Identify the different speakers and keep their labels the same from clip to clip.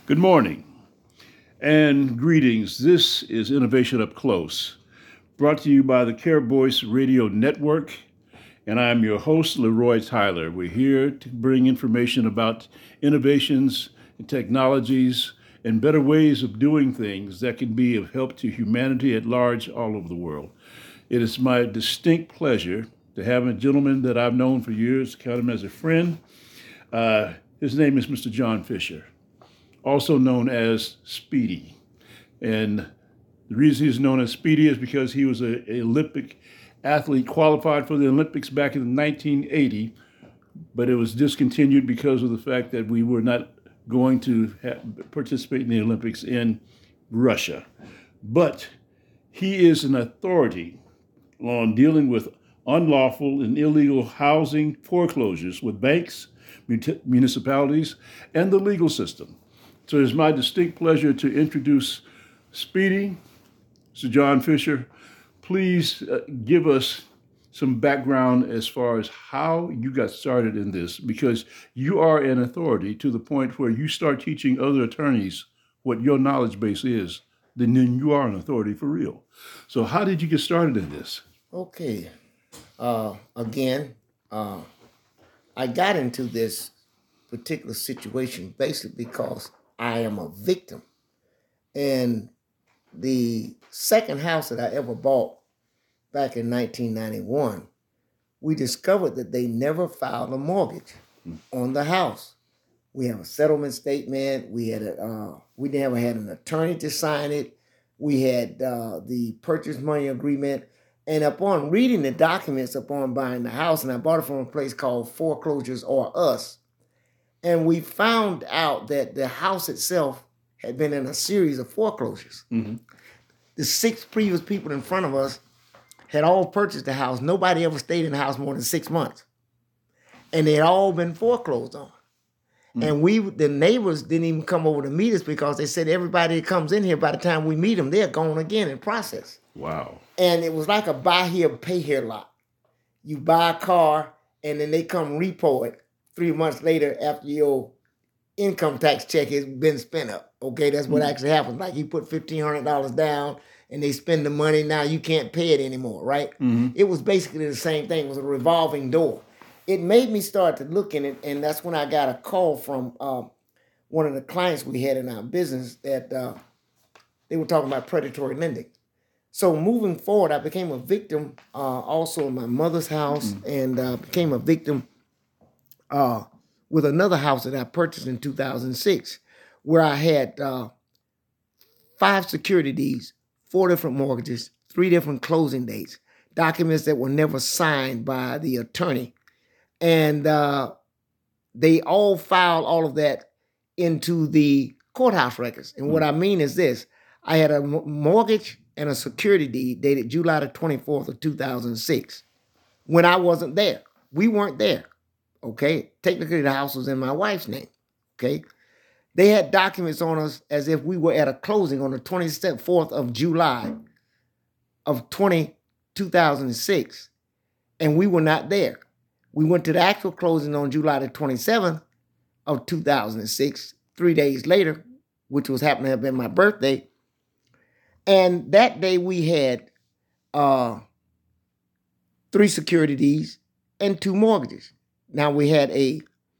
Speaker 1: Good morning and greetings. This is Innovation Up Close, brought to you by the Care Voice Radio Network, and I'm your host, Leroy Tyler. We're here to bring information about innovations and technologies and better ways of doing things that can be of help to humanity at large all over the world. It is my distinct pleasure to have a gentleman that I've known for years, count him as a friend. His name is Mr. John Fisher, also known as Speedy. And the reason he's known as Speedy is because he was an Olympic athlete, qualified for the Olympics back in 1980, but it was discontinued because of the fact that we were not going to participate in the Olympics in Russia. But he is an authority on dealing with unlawful and illegal housing foreclosures with banks, municipalities, and the legal system. So it's my distinct pleasure to introduce Speedy, Sir John Fisher. Please give us some background as far as how you got started in this, because you are an authority to the point where you start teaching other attorneys what your knowledge base is, then you are an authority for real. So how did you get started in this?
Speaker 2: Okay. Again, I got into this particular situation basically because I am a victim. And the second house that I ever bought back in 1991, we discovered that they never filed a mortgage on the house. We have a settlement statement. We never had an attorney to sign it. We had the purchase money agreement. And upon reading the documents upon buying the house, and I bought it from a place called Foreclosures or Us, and we found out that the house itself had been in a series of foreclosures. Mm-hmm. The 6 previous people in front of us had all purchased the house. Nobody ever stayed in the house more than 6 months. And they had all been foreclosed on. Mm-hmm. And the neighbors didn't even come over to meet us because they said everybody that comes in here, by the time we meet them, they're gone again in process.
Speaker 1: Wow.
Speaker 2: And it was like a buy here, pay here lot. You buy a car, and then they come repo it 3 months later after your income tax check has been spent up. Okay, that's what actually happens. Like you put $1,500 down, and they spend the money. Now you can't pay it anymore, right? Mm-hmm. It was basically the same thing. It was a revolving door. It made me start to look in it, and that's when I got a call from one of the clients we had in our business that they were talking about predatory lending. So moving forward, I became a victim also in my mother's house, and became a victim with another house that I purchased in 2006, where I had 5 security deeds, 4 different mortgages, 3 different closing dates, documents that were never signed by the attorney. And they all filed all of that into the courthouse records. And what I mean is this: I had a mortgage and a security deed dated July the 24th of 2006 when I wasn't there. We weren't there, okay? Technically, the house was in my wife's name, okay? They had documents on us as if we were at a closing on the 24th of July of 2006, and we were not there. We went to the actual closing on July the 27th of 2006, 3 days later, which was happening to have been my birthday. And that day we had 3 security deeds and 2 mortgages. Now we had a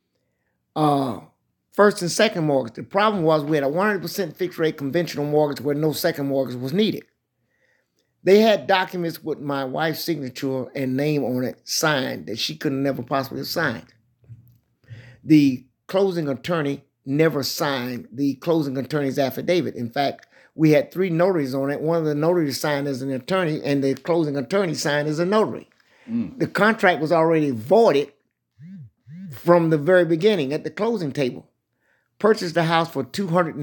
Speaker 2: first and second mortgage. The problem was we had a 100% fixed rate conventional mortgage where no second mortgage was needed. They had documents with my wife's signature and name on it signed that she could never possibly have signed. The closing attorney never signed the closing attorney's affidavit. In fact, we had 3 notaries on it. One of the notaries signed as an attorney, and the closing attorney signed as a notary. The contract was already voided from the very beginning at the closing table. Purchased the house for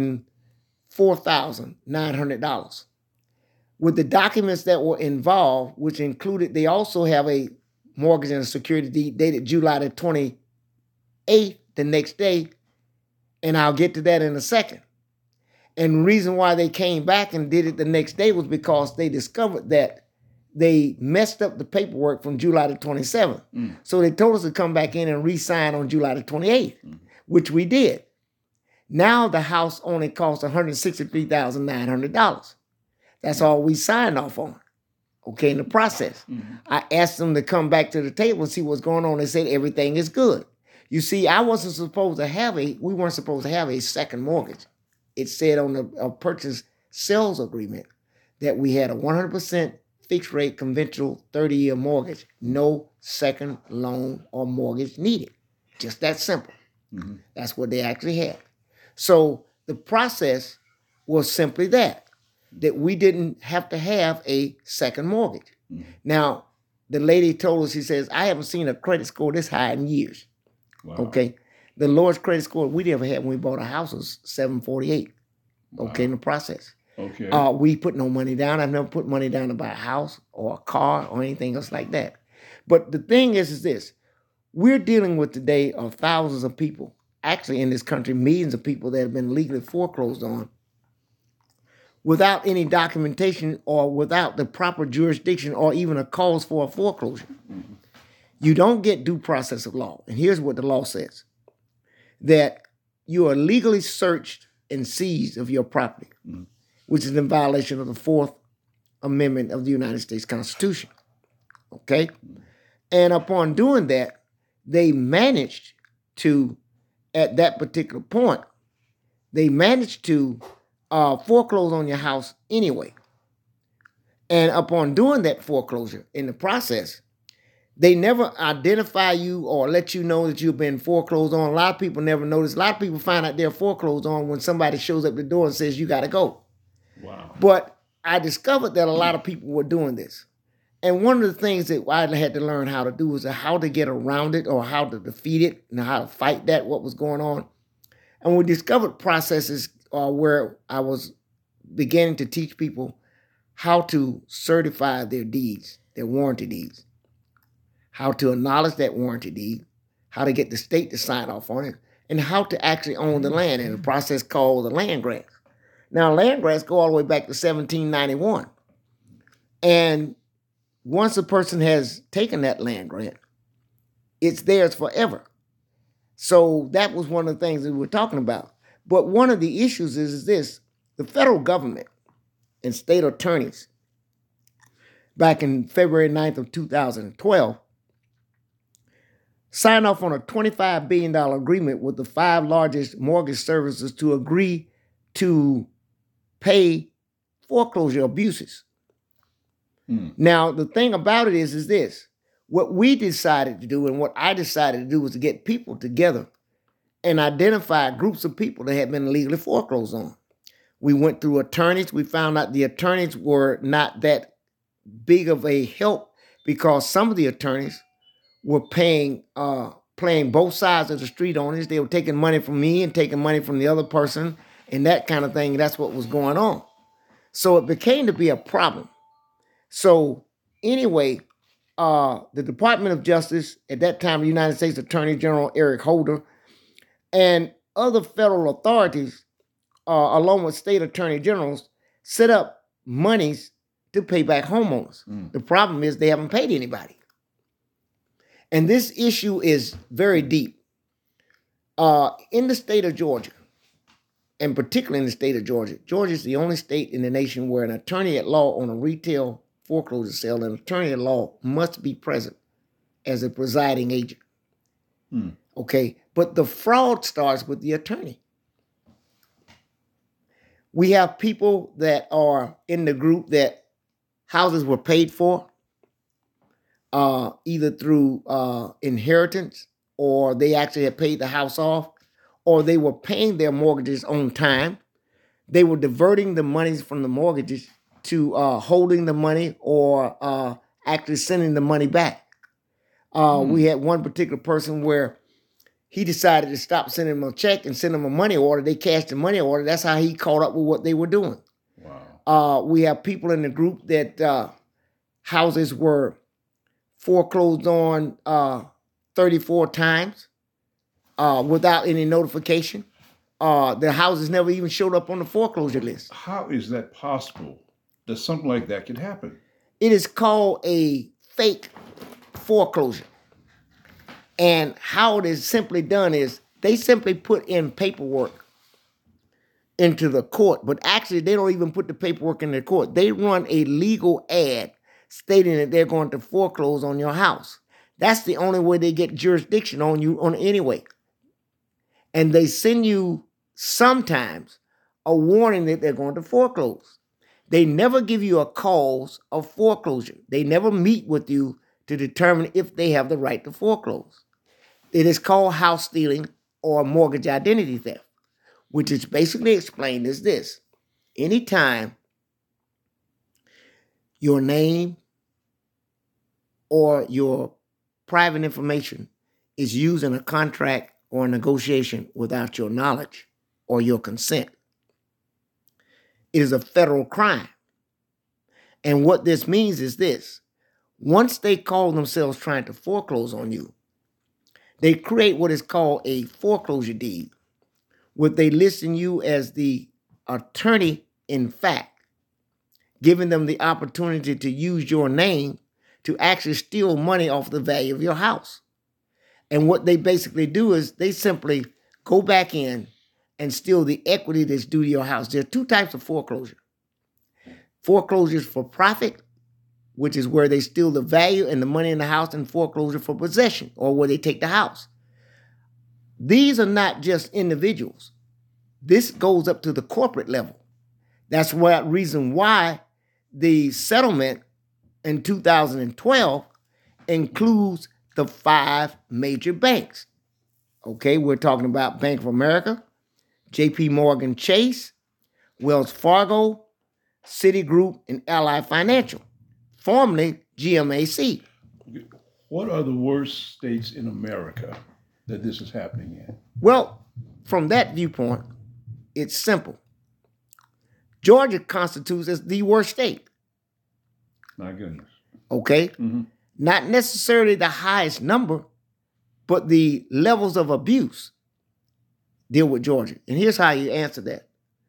Speaker 2: $204,900. With the documents that were involved, which included, they also have a mortgage and a security deed dated July the 28th, the next day, and I'll get to that in a second. And the reason why they came back and did it the next day was because they discovered that they messed up the paperwork from July the 27th. So they told us to come back in and re-sign on July the 28th, which we did. Now the house only costs $163,900. That's all we signed off on. Okay, in the process.
Speaker 1: Mm-hmm.
Speaker 2: I asked them to come back to the table and see what's going on. They said everything is good. You see, we weren't supposed to have a second mortgage. It said on the purchase sales agreement that we had a 100% fixed rate conventional 30-year mortgage, no second loan or mortgage needed. Just that simple.
Speaker 1: Mm-hmm.
Speaker 2: That's what they actually had. So the process was simply that we didn't have to have a second mortgage.
Speaker 1: Mm-hmm.
Speaker 2: Now, the lady told us, she says, I haven't seen a credit score this high in years.
Speaker 1: Wow.
Speaker 2: Okay. The lowest credit score we ever had when we bought a house was 748.
Speaker 1: Wow.
Speaker 2: Okay, in the process.
Speaker 1: Okay.
Speaker 2: We put no money down. I've never put money down to buy a house or a car or anything else like that. But the thing is this. We're dealing with today of thousands of people, actually in this country, millions of people that have been legally foreclosed on without any documentation or without the proper jurisdiction or even a cause for a foreclosure.
Speaker 1: Mm-hmm.
Speaker 2: You don't get due process of law. And here's what the law says. That you are legally searched and seized of your property, mm-hmm. which is in violation of the Fourth Amendment of the United States Constitution. Okay? And upon doing that, they managed to, at that particular point, they managed to foreclose on your house anyway. And upon doing that foreclosure in the process, they never identify you or let you know that you've been foreclosed on. A lot of people never notice. A lot of people find out they're foreclosed on when somebody shows up at the door and says, you got to go.
Speaker 1: Wow.
Speaker 2: But I discovered that a lot of people were doing this. And one of the things that I had to learn how to do was how to get around it or how to defeat it and how to fight that, what was going on. And we discovered processes where I was beginning to teach people how to certify their deeds, their warranty deeds, how to acknowledge that warranty deed, how to get the state to sign off on it, and how to actually own the land in a process called the land grants. Now, land grants go all the way back to 1791. And once a person has taken that land grant, it's theirs forever. So that was one of the things that we were talking about. But one of the issues is this: the federal government and state attorneys, back in February 9th of 2012, signed off on a $25 billion agreement with the 5 largest mortgage servicers to agree to pay foreclosure abuses. Now, the thing about it is this. What we decided to do and what I decided to do was to get people together and identify groups of people that had been illegally foreclosed on. We went through attorneys. We found out the attorneys were not that big of a help because some of the attorneys were playing both sides of the street on this. They were taking money from me and taking money from the other person and that kind of thing. That's what was going on. So it became to be a problem. So anyway, the Department of Justice, at that time, the United States Attorney General Eric Holder, and other federal authorities, along with state attorney generals, set up monies to pay back homeowners. The problem is they haven't paid anybody. And this issue is very deep. In the state of Georgia, and particularly in the state of Georgia, Georgia is the only state in the nation where an attorney at law on a retail foreclosure sale, an attorney at law must be present as a presiding agent. Okay, but the fraud starts with the attorney. We have people that are in the group that houses were paid for, either through inheritance, or they actually had paid the house off, or they were paying their mortgages on time. They were diverting the monies from the mortgages to holding the money or actually sending the money back. We had one particular person where he decided to stop sending them a check and send them a money order. They cashed the money order. That's how he caught up with what they were doing. Wow. We have people in the group that houses were foreclosed on 34 times without any notification. The houses never even showed up on the foreclosure list.
Speaker 1: How is that possible that something like that could happen?
Speaker 2: It is called a fake foreclosure. And how it is simply done is they simply put in paperwork into the court, but actually they don't even put the paperwork in the court. They run a legal ad stating that they're going to foreclose on your house. That's the only way they get jurisdiction on you on anyway. And they send you sometimes a warning that they're going to foreclose. They never give you a cause of foreclosure. They never meet with you to determine if they have the right to foreclose. It is called house stealing or mortgage identity theft, which is basically explained as this. Anytime your name or your private information is used in a contract or a negotiation without your knowledge or your consent, it is a federal crime. And what this means is this. Once they call themselves trying to foreclose on you, they create what is called a foreclosure deed, where they listen you as the attorney in fact, giving them the opportunity to use your name to actually steal money off the value of your house. And what they basically do is they simply go back in and steal the equity that's due to your house. There are two types of foreclosure. Foreclosures for profit, which is where they steal the value and the money in the house, and foreclosure for possession, or where they take the house. These are not just individuals. This goes up to the corporate level. That's the reason why the settlement in 2012 includes the 5 major banks. Okay, we're talking about Bank of America, JP Morgan Chase, Wells Fargo, Citigroup, and Ally Financial, formerly GMAC.
Speaker 1: What are the worst states in America that this is happening in?
Speaker 2: Well, from that viewpoint, it's simple. Georgia constitutes as the worst state.
Speaker 1: My goodness.
Speaker 2: Okay?
Speaker 1: Mm-hmm.
Speaker 2: Not necessarily the highest number, but the levels of abuse deal with Georgia. And here's how you answer that.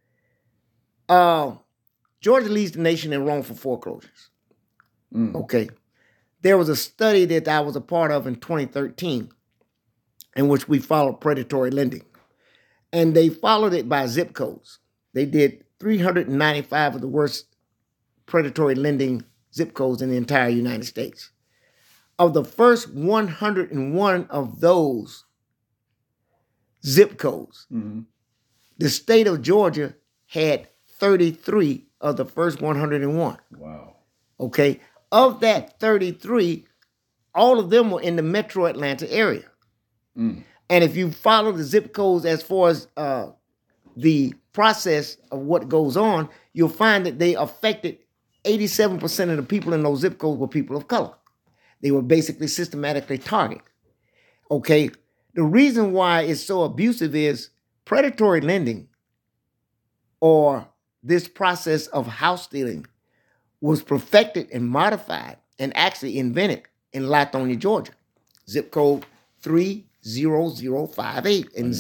Speaker 2: Georgia leads the nation in wrongful foreclosures. Okay. There was a study that I was a part of in 2013 in which we followed predatory lending. And they followed it by zip codes. They did 395 of the worst predatory lending zip codes in the entire United States. Of the first 101 of those zip codes, the state of Georgia had 33 of the first 101.
Speaker 1: Wow.
Speaker 2: Okay. Of that 33, all of them were in the metro Atlanta area. And if you follow the zip codes as far as the process of what goes on, you'll find that they affected 87% of the people in those zip codes were people of color. They were basically systematically targeted. Okay. The reason why it's so abusive is predatory lending, or this process of house stealing, was perfected and modified and actually invented in Lithonia, Georgia. Zip code 30058 and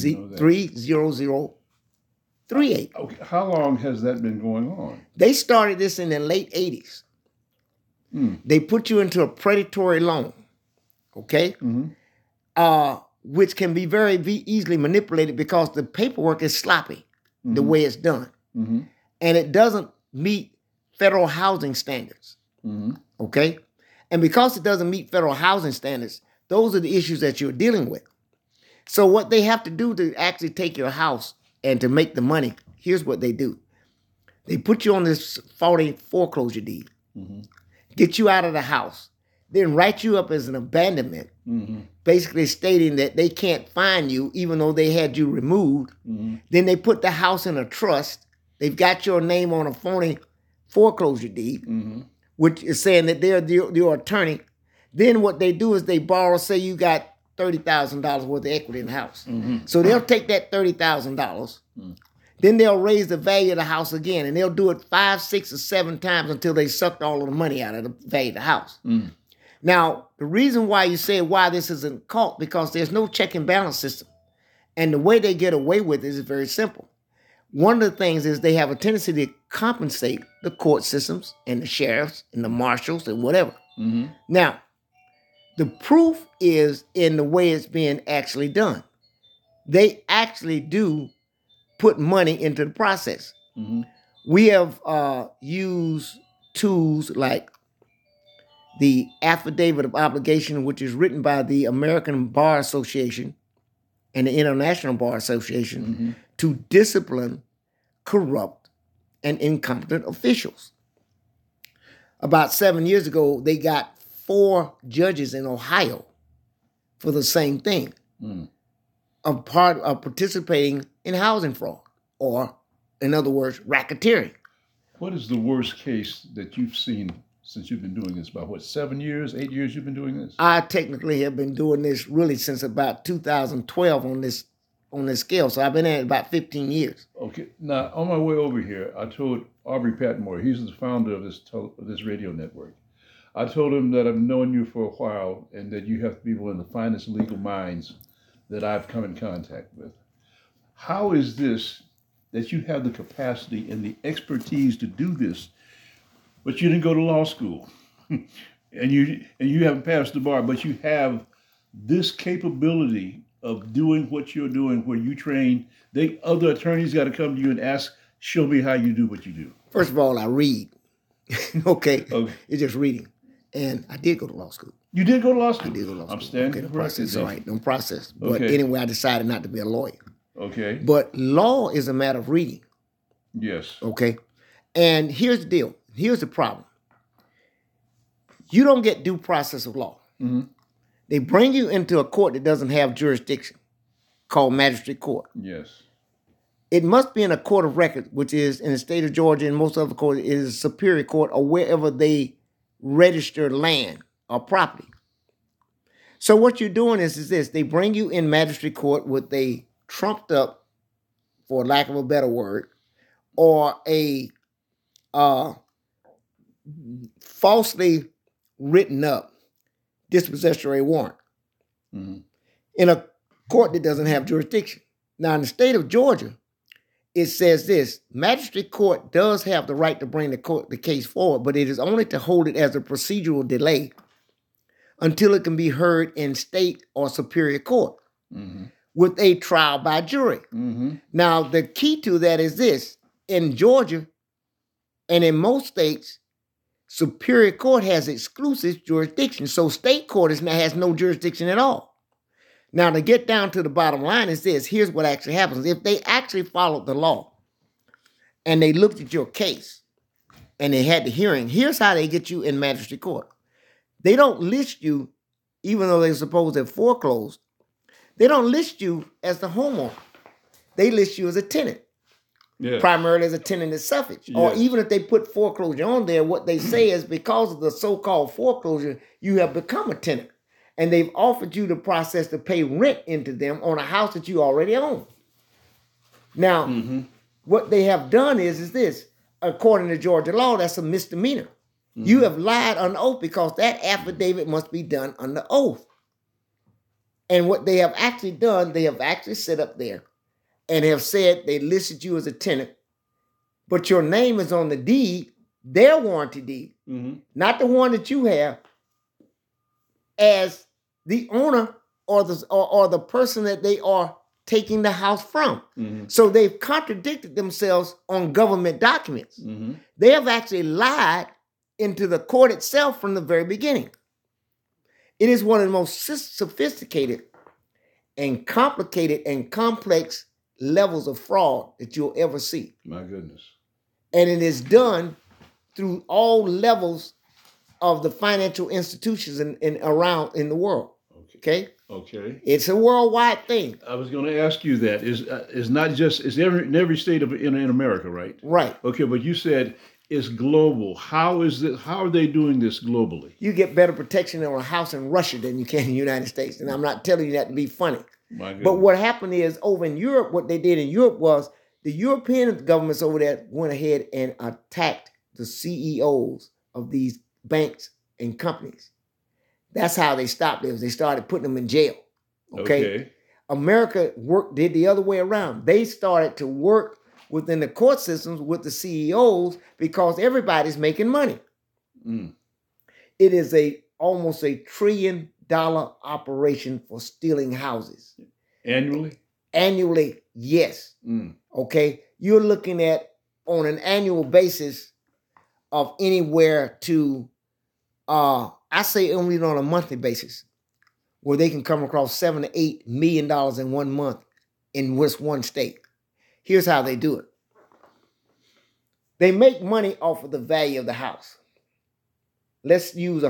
Speaker 2: 30038.
Speaker 1: Okay. How long has that been going on?
Speaker 2: They started this in the late 80s. They put you into a predatory loan, okay? Which can be very easily manipulated because the paperwork is sloppy, the way it's done. And it doesn't meet federal housing standards, okay? And because it doesn't meet federal housing standards, those are the issues that you're dealing with. So what they have to do to actually take your house and to make the money, here's what they do. They put you on this faulty foreclosure deed, get you out of the house, then write you up as an abandonment, basically stating that they can't find you even though they had you removed. Then they put the house in a trust. They've got your name on a phony foreclosure deed, which is saying that they're your attorney. Then what they do is they borrow, say you got $30,000 worth of equity in the house. So they'll take that $30,000. Then they'll raise the value of the house again, and they'll do it 5, 6, or 7 times until they sucked all of the money out of the value of the house. Now, the reason why you say why this isn't caught, because there's no check and balance system. And the way they get away with it is very simple. One of the things is they have a tendency to compensate the court systems and the sheriffs and the marshals and whatever. Now, the proof is in the way it's being actually done. They actually do put money into the process.
Speaker 1: Mm-hmm.
Speaker 2: We have used tools like the Affidavit of Obligation, which is written by the American Bar Association and the International Bar Association
Speaker 1: Mm-hmm.
Speaker 2: to discipline corrupt and incompetent officials. About 7 years ago, they got 4 judges in Ohio for the same thing, a part of participating in housing fraud, or in other words, racketeering.
Speaker 1: What is the worst case that you've seen since you've been doing this? About what, 7 years, 8 years you've been doing this?
Speaker 2: I technically have been doing this really since about 2012 on this scale. So I've been at it about 15 years.
Speaker 1: Okay. Now, on my way over here, I told Aubrey Patmore, he's the founder of this radio network. I told him that I've known you for a while and that you have to be one of the finest legal minds that I've come in contact with. How is this that you have the capacity and the expertise to do this, but you didn't go to law school and you haven't passed the bar, but you have this capability of doing what you're doing, where you train, other attorneys got to come to you and ask, show me how you do what you do.
Speaker 2: First of all, I read. Okay. It's just reading. And I did go to law school.
Speaker 1: You did go to law school?
Speaker 2: I did go to law school.
Speaker 1: I'm standing
Speaker 2: corrected. Process, all right, no process. But
Speaker 1: Okay.
Speaker 2: anyway, I decided not to be a lawyer.
Speaker 1: Okay.
Speaker 2: But law is a matter of reading.
Speaker 1: Yes.
Speaker 2: Okay. And here's the deal. Here's the problem. You don't get due process of law.
Speaker 1: Mm-hmm.
Speaker 2: They bring you into a court that doesn't have jurisdiction, called magistrate court.
Speaker 1: Yes.
Speaker 2: It must be in a court of record, which is in the state of Georgia and most other courts, it is a superior court or wherever they register land or property. So what you're doing is this. They bring you in magistrate court with a trumped up, for lack of a better word, or a falsely written up dispossessory warrant in a court that doesn't have jurisdiction. Now, in the state of Georgia, it says this: magistrate court does have the right to bring the case forward, but it is only to hold it as a procedural delay until it can be heard in state or superior court with a trial by jury. Now, the key to that is this: in Georgia and in most states, superior court has exclusive jurisdiction, so state court has no jurisdiction at all. Now, to get down to the bottom line is this. Here's what actually happens. If they actually followed the law and they looked at your case and they had the hearing, here's how they get you in magistrate court. They don't list you, even though they're supposed to have foreclosed, they don't list you as the homeowner. They list you as a tenant, primarily as a tenant in suffix. Or even if they put foreclosure on there, what they say is because of the so-called foreclosure, you have become a tenant. And they've offered you the process to pay rent into them on a house that you already own. Now, what they have done is this. According to Georgia law, that's a misdemeanor. You have lied on oath because that affidavit must be done under oath. And what they have actually done, they have actually set up there and have said they listed you as a tenant, but your name is on the deed, their warranty deed, not the one that you have, as the owner or the person that they are taking the house from. So they've contradicted themselves on government documents. They have actually lied into the court itself from the very beginning. It is one of the most sophisticated and complicated and complex levels of fraud that you'll ever see.
Speaker 1: My goodness.
Speaker 2: And it is done through all levels of the financial institutions around in the world. Okay. It's a worldwide thing.
Speaker 1: I was going to ask you that. It's not just, it's in every state in America, right?
Speaker 2: Right.
Speaker 1: Okay, but you said it's global. How is it? How are they doing this globally?
Speaker 2: You get better protection on a house in Russia than you can in the United States. And I'm not telling you that to be funny. But what happened is over in Europe, what they did in Europe was the European governments over there went ahead and attacked the CEOs of these banks and companies. That's how they stopped it. They started putting them in jail. Okay. America did the other way around. They started to work within the court systems with the CEOs because everybody's making money. It is almost $1 trillion operation for stealing houses.
Speaker 1: Annually?
Speaker 2: Annually, yes. Okay. You're looking at on an annual basis of anywhere to, I say only on a monthly basis, where they can come across $7 to $8 million in 1 month in just one state. Here's how they do it. They make money off of the value of the house. Let's use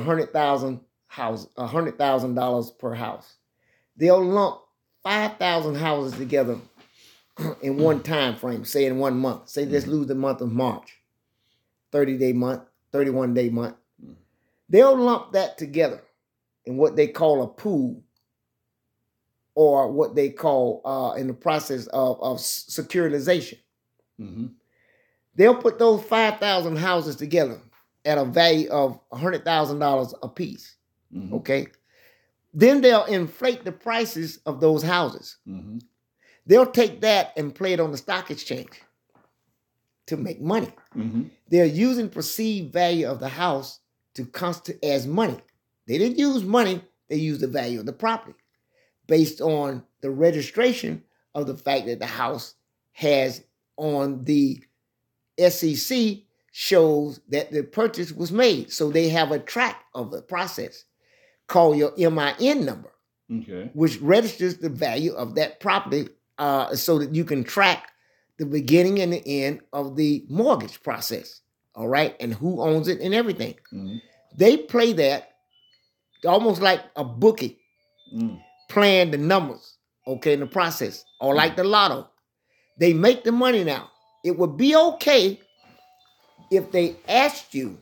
Speaker 2: $100,000 per house. They'll lump 5,000 houses together in one time frame, say in 1 month. Say let's lose the month of March, 30-day month, 31-day month. They'll lump that together in what they call a pool, or what they call in the process of securitization. They'll put those 5,000 houses together at a value of $100,000 a piece. Okay. Then they'll inflate the prices of those houses. They'll take that and play it on the stock exchange to make money. They're using perceived value of the house to constitute as money. They didn't use money, they used the value of the property based on the registration of the fact that the house has on the SEC shows that the purchase was made. So they have a track of the process called your MIN number, which registers the value of that property so that you can track the beginning and the end of the mortgage process, all right, and who owns it and everything. They play that almost like a bookie playing the numbers, okay, in the process, or like the lotto. They make the money now. It would be okay if they asked you,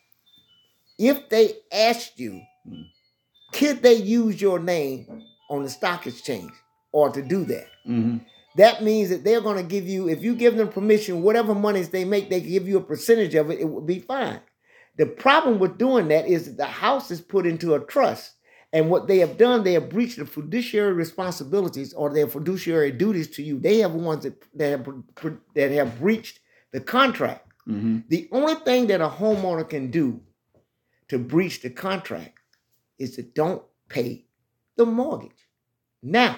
Speaker 2: could they use your name on the stock exchange or to do that? That means that they're going to give you, if you give them permission, whatever monies they make, they give you a percentage of it, it would be fine. The problem with doing that is that the house is put into a trust. And what they have done, they have breached the fiduciary responsibilities or their fiduciary duties to you. They have ones that have breached the contract. The only thing that a homeowner can do to breach the contract is to don't pay the mortgage. Now,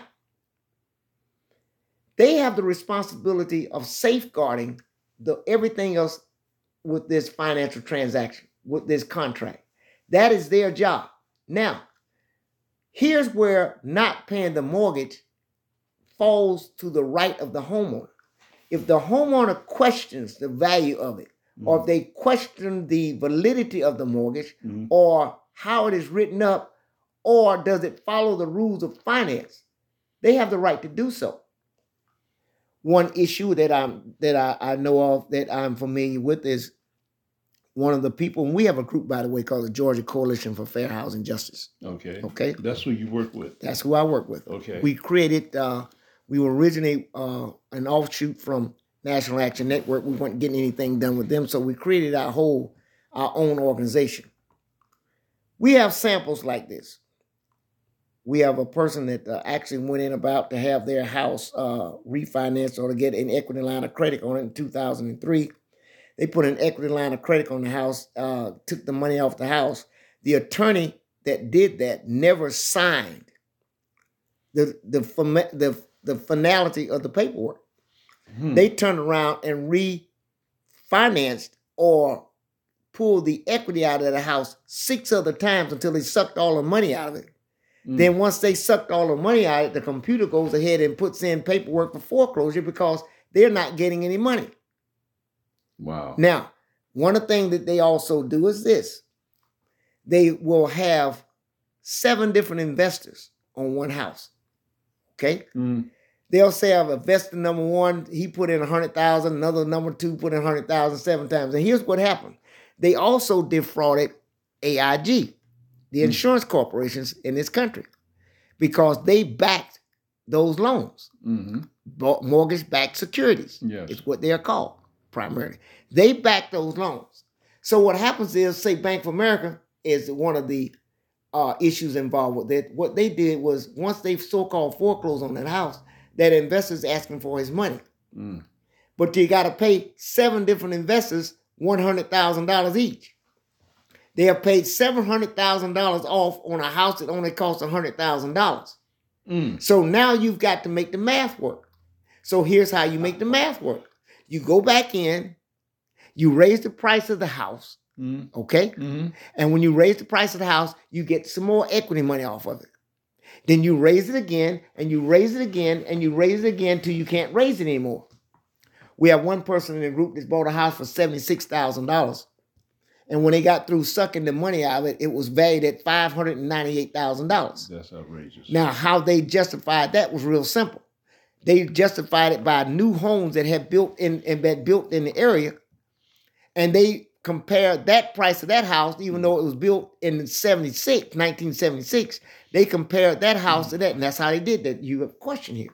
Speaker 2: they have the responsibility of safeguarding everything else with this financial transaction, with this contract. That is their job. Now, here's where not paying the mortgage falls to the right of the homeowner. If the homeowner questions the value of it, or if they question the validity of the mortgage, or how it is written up, or does it follow the rules of finance, they have the right to do so. One issue that I know of, that I'm familiar with, is one of the people, and we have a group, by the way, called the Georgia Coalition for Fair Housing Justice. Okay.
Speaker 1: That's who you work with.
Speaker 2: That's who I work with.
Speaker 1: Okay.
Speaker 2: We created, we were originally an offshoot from National Action Network. We weren't getting anything done with them, so we created our own organization. We have samples like this. We have a person that actually went in about to have their house refinanced or to get an equity line of credit on it in 2003. They put an equity line of credit on the house, took the money off the house. The attorney that did that never signed the finality of the paperwork. They turned around and refinanced or pulled the equity out of the house 6 other times until they sucked all the money out of it. Then once they sucked all the money out of it, the computer goes ahead and puts in paperwork for foreclosure because they're not getting any money.
Speaker 1: Wow.
Speaker 2: Now, one of the things that they also do is this. They will have 7 different investors on one house. Okay? They'll say, I have investor number 1, he put in 100,000, another number 2 put in 100,000 7 times. And here's what happened. They also defrauded AIG, the insurance corporations in this country, because they backed those loans. Mortgage-backed securities is what they're called primarily. They back those loans. So what happens is, say Bank of America is one of the issues involved with it. What they did was, once they so-called foreclosed on that house, that investor's asking for his money. But you got to pay 7 different investors $100,000 each. They have paid $700,000 off on a house that only cost $100,000. So now you've got to make the math work. So here's how you make the math work. You go back in, you raise the price of the house, okay? And when you raise the price of the house, you get some more equity money off of it. Then you raise it again, and you raise it again, and you raise it again till you can't raise it anymore. We have one person in the group that bought a house for $76,000. And when they got through sucking the money out of it, it was valued at $598,000.
Speaker 1: That's outrageous.
Speaker 2: Now, how they justified that was real simple. They justified it by new homes that had built in the area, and they compared that price of that house, even though it was built in 1976. They compared that house to that, and that's how they did that. You have a question here.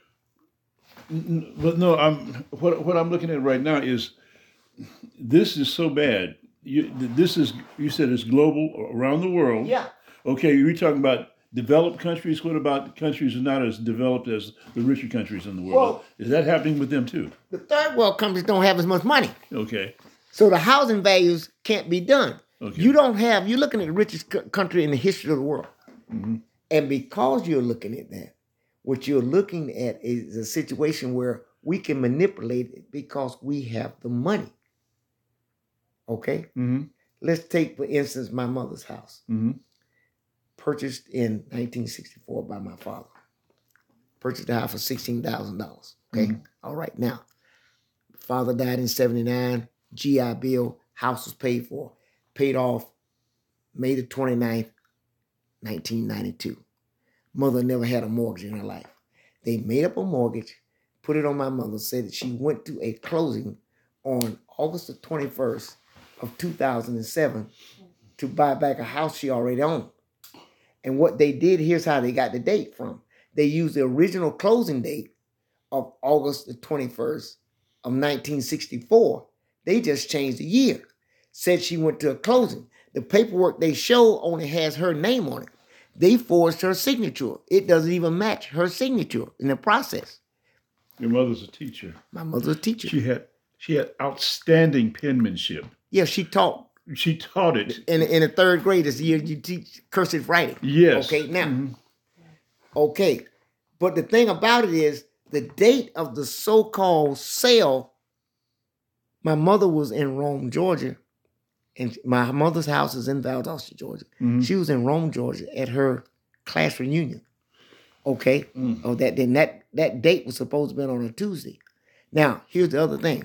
Speaker 1: But no, what I'm looking at right now is this is so bad. You said it's global around the world.
Speaker 2: Yeah.
Speaker 1: Okay, you're talking about developed countries. What about countries not as developed as the richer countries in the world?
Speaker 2: Well,
Speaker 1: is that happening with them too?
Speaker 2: The third world countries don't have as much money.
Speaker 1: Okay.
Speaker 2: So the housing values can't be done.
Speaker 1: Okay.
Speaker 2: You're looking at the richest country in the history of the world. And because you're looking at that, what you're looking at is a situation where we can manipulate it because we have the money. Okay? Let's take, for instance, my mother's house. Purchased in 1964 by my father. Purchased the house for $16,000. Okay? All right. Now, father died in 79. GI Bill, house was paid for. Paid off May the 29th, 1992. Mother never had a mortgage in her life. They made up a mortgage, put it on my mother, said that she went to a closing on August the 21st of 2007 to buy back a house she already owned. And what they did, here's how they got the date from. They used the original closing date of August the 21st of 1964. They just changed the year. Said she went to a closing. The paperwork they show only has her name on it. They forged her signature. It doesn't even match her signature in the process.
Speaker 1: Your mother's a teacher.
Speaker 2: My mother's a teacher.
Speaker 1: She had outstanding penmanship.
Speaker 2: Yeah, she taught.
Speaker 1: She taught it.
Speaker 2: In the third grade this year, you teach cursive writing.
Speaker 1: Yes.
Speaker 2: Okay, now. Okay. But the thing about it is, the date of the so-called sale, my mother was in Rome, Georgia, and my mother's house is in Valdosta, Georgia. She was in Rome, Georgia at her class reunion. Okay? Oh, that date was supposed to be on a Tuesday. Now, here's the other thing.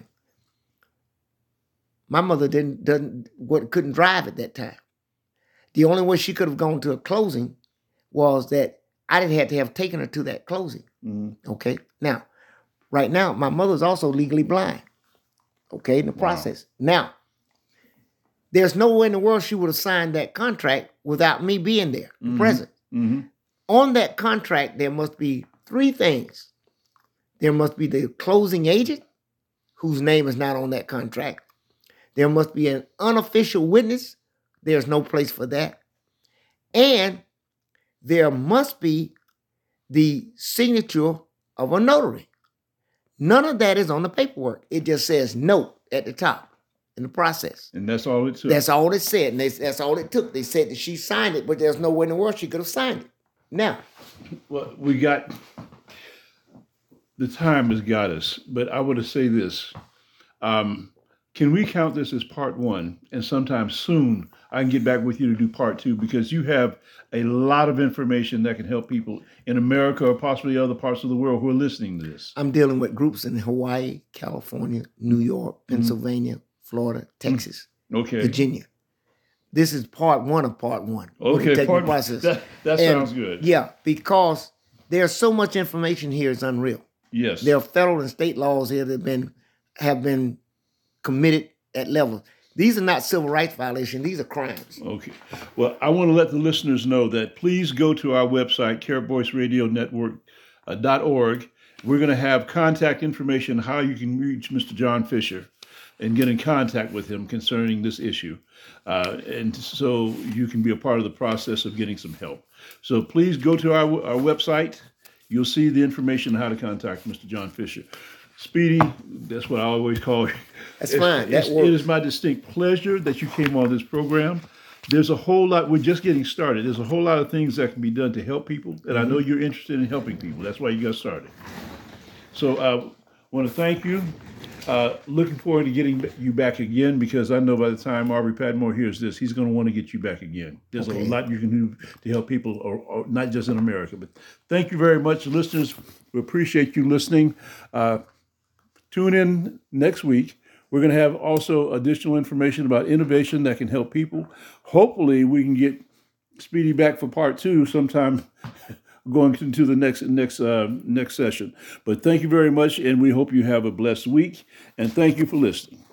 Speaker 2: My mother couldn't drive at that time. The only way she could have gone to a closing was that I didn't have to have taken her to that closing. Okay? Now, right now, my mother's also legally blind. Okay, in the process. Now, there's no way in the world she would have signed that contract without me being there, present. On that contract, there must be three things. There must be the closing agent, whose name is not on that contract. There must be an unofficial witness. There's no place for that. And there must be the signature of a notary. None of that is on the paperwork. It just says note at the top in the process.
Speaker 1: And that's all it took?
Speaker 2: That's all it said. And that's all it took. They said that she signed it, but there's no way in the world she could have signed it. Now.
Speaker 1: Well, the time has got us, but I want to say this. Can we count this as part one? And sometime soon, I can get back with you to do part two, because you have a lot of information that can help people in America or possibly other parts of the world who are listening to this.
Speaker 2: I'm dealing with groups in Hawaii, California, New York, Pennsylvania, Florida, Texas, Virginia. This is part one of part one.
Speaker 1: Okay, process. That sounds good.
Speaker 2: Yeah, because there's so much information here, it's unreal.
Speaker 1: Yes.
Speaker 2: There are federal and state laws here that have been committed at levels. These are not civil rights violations. These are crimes. Okay.
Speaker 1: Well, I want to let the listeners know that please go to our website, CareVoiceRadioNetwork.org. We're going to have contact information, how you can reach Mr. John Fisher and get in contact with him concerning this issue. And so you can be a part of the process of getting some help. So please go to our website. You'll see the information on how to contact Mr. John Fisher. Speedy, that's what I always call you.
Speaker 2: That's fine. That
Speaker 1: works. It is my distinct pleasure that you came on this program. there's a whole lot. We're just getting started. There's a whole lot of things that can be done to help people, and I know you're interested in helping people. That's why you got started. So I want to thank you. Looking forward to getting you back again, because I know by the time Aubrey Padmore hears this, he's going to want to get you back again. There's a lot you can do to help people, or not just in America. But thank you very much, listeners. We appreciate you listening. Tune in next week. We're going to have also additional information about innovation that can help people. Hopefully, we can get Speedy back for part 2 sometime going into the next session. But thank you very much, and we hope you have a blessed week. And thank you for listening.